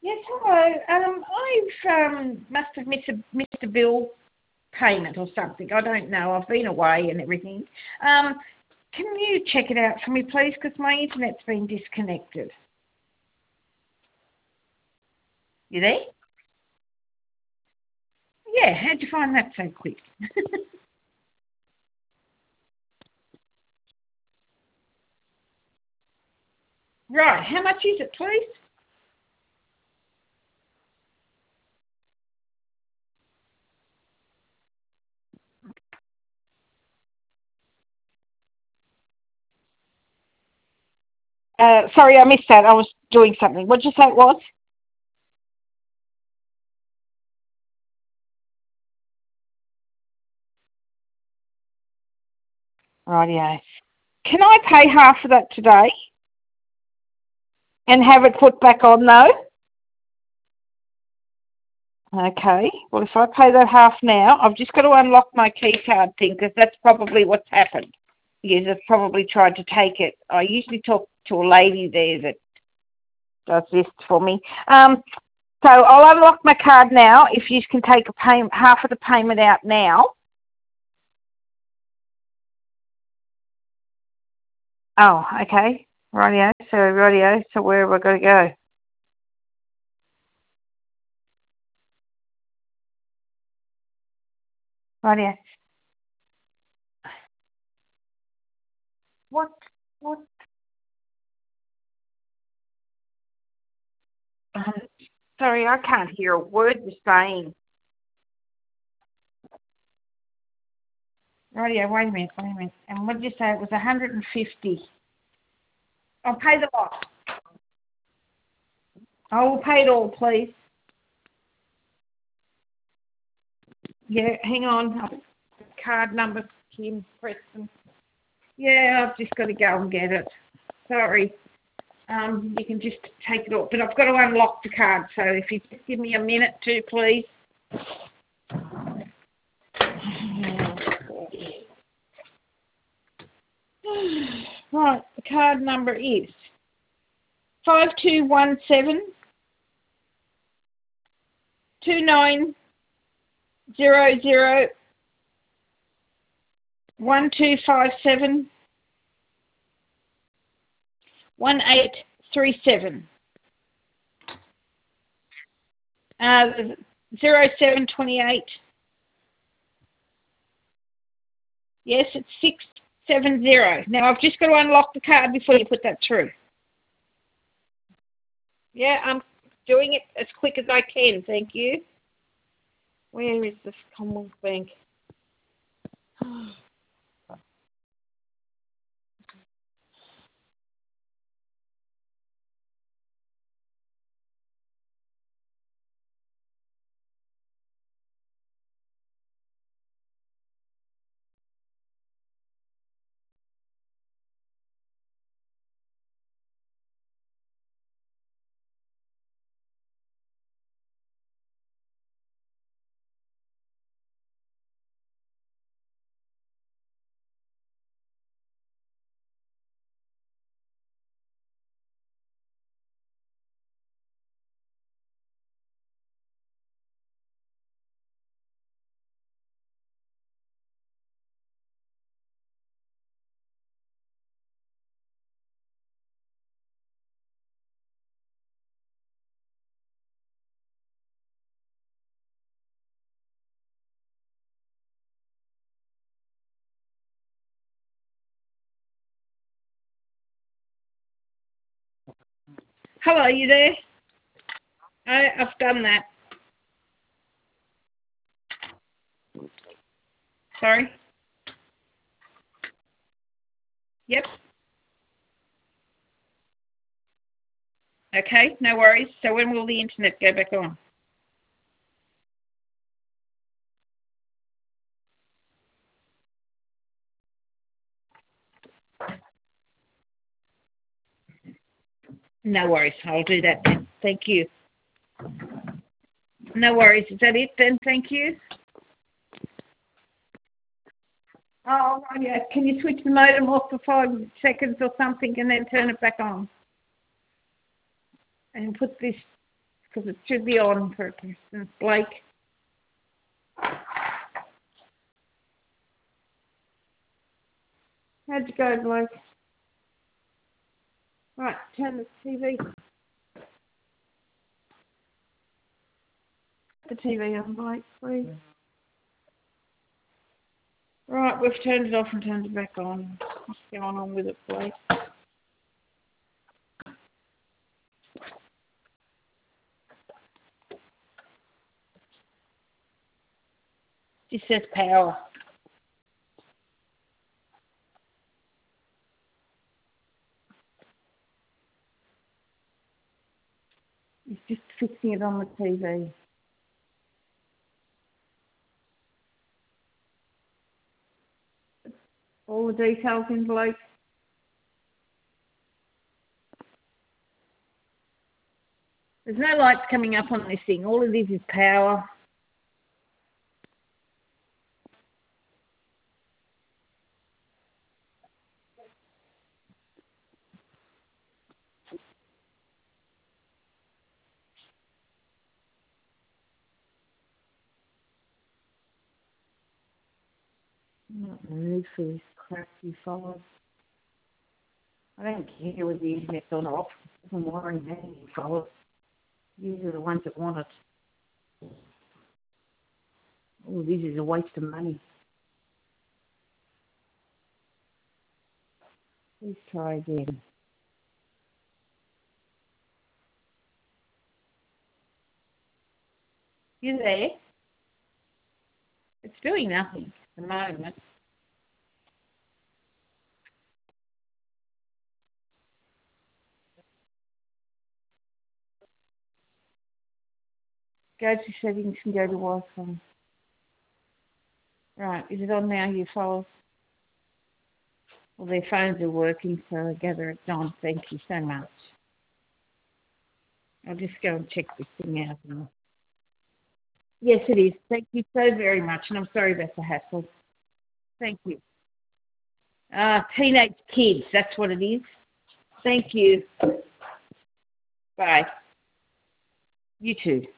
Yes, hello. I've must have missed a bill payment or something. I don't know. I've been away and everything. Can you check it out for me, please? Because my internet's been disconnected. You there? Yeah. How'd you find that so quick? Right. How much is it, please? Sorry, I missed that. I was doing something. What did you say it was? Rightio. Can I pay half of that today and have it put back on, though? Okay. Well, if I pay that half now, I've just got to unlock my key card thing because that's probably what's happened. Because I've probably tried to take it. I usually talk to a lady there that does this for me. So I'll unlock my card now. If you can take half of the payment out now. Oh, okay. Rightio. So where have I got to go? Rightio. What? What? Sorry, I can't hear a word you're saying. Rightio, wait a minute. And what did you say? It was 150. I'll pay the lot. I will pay it all, please. Yeah, hang on. Card number, Kim Preston. Yeah, I've just got to go and get it. Sorry. You can just take it all. But I've got to unlock the card, so if you just give me a minute too, please. Right, the card number is 5217 2900 1257 1837. 0728. Yes, it's 670. Now I've just got to unlock the card before you put that through. Yeah, I'm doing it as quick as I can, thank you. Where is this Commonwealth Bank? Hello, you there? I've done that. Sorry. Yep. Okay, no worries. So when will the internet go back on? No worries. I'll do that then. Thank you. No worries. Is that it then? Thank you. Oh, yeah. Can you switch the modem off for 5 seconds or something and then turn it back on? And put this because it should be on for instance, Blake. How'd you go, Blake? Right, turn the TV. The TV on, Blake, please. Right, we've turned it off and turned it back on. What's going on with it, Blake? It says power. He's just fixing it on the TV. All the details in, Blake? There's no lights coming up on this thing. All it is power. I'm not in the mood for this crap, you fellas. I don't care whether the internet's on or off. It doesn't worry me, you fellas. These are the ones that want it. All this is a waste of money. Please try again. You there? It's doing nothing at the moment. Go to settings and go to Wi-Fi. Right, is it on now, you fellas? Well, their phones are working, so I gather it's on. Thank you so much. I'll just go and check this thing out now. Yes, it is. Thank you so very much, and I'm sorry about the hassle. Thank you. Teenage kids, that's what it is. Thank you. Bye. You too.